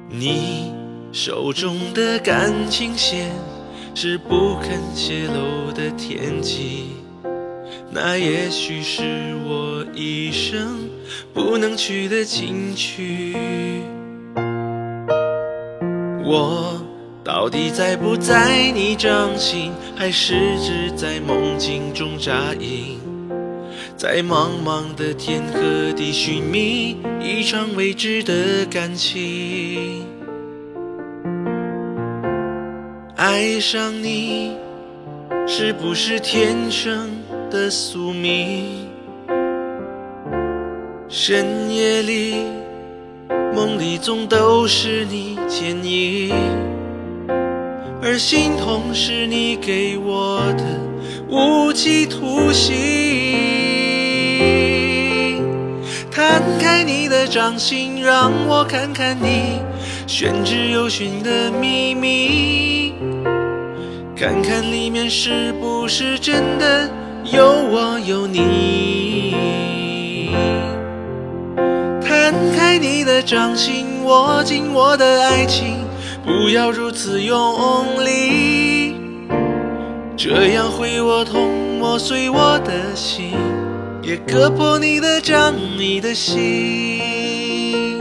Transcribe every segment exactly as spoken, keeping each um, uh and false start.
你手中的感情线是不肯泄露的天机，那也许是我一生不能去的禁区。我到底在不在你掌心，还是只在梦境中扎营，在茫茫的天和地寻觅一场未知的感情。爱上你是不是天生的宿命？深夜里梦里总都是你剪影，而心痛是你给我的无期徒刑。摊开你的掌心，让我看看你玄之又玄的秘密，看看里面是不是真的有我有你。摊开你的掌心，握紧我的爱情，不要如此用力，这样会我痛，磨碎我的心，也割破你的掌，你的心。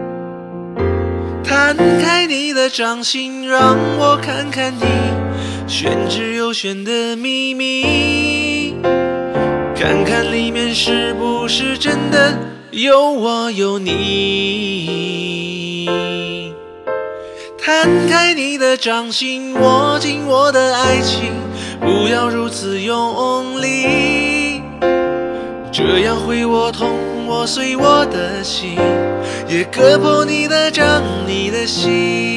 摊开你的掌心，让我看看你玄之又玄的秘密，看看里面是不是真的有我有你。摊开你的掌心，握紧我的爱情，不要如此用力，这样会我痛，磨碎我的心，也割破你的掌，你的心。